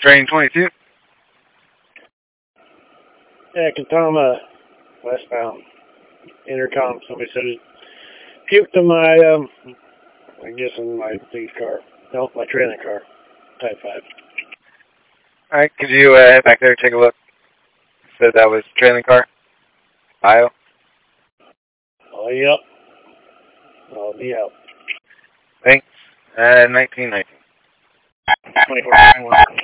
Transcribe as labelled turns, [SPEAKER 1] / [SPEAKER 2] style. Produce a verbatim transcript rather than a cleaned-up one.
[SPEAKER 1] Train twenty-two.
[SPEAKER 2] Yeah, Katama, westbound. Intercom, somebody said it puked in my, um, I guess in my lead car. No, my trailing car. Type five.
[SPEAKER 1] Alright, could you uh, head back there and take a look? Said that was trailing car. Bio.
[SPEAKER 2] Oh, yep. I'll be out.
[SPEAKER 1] Thanks. Uh, nineteen nineteen.
[SPEAKER 2] twenty-four twenty-one.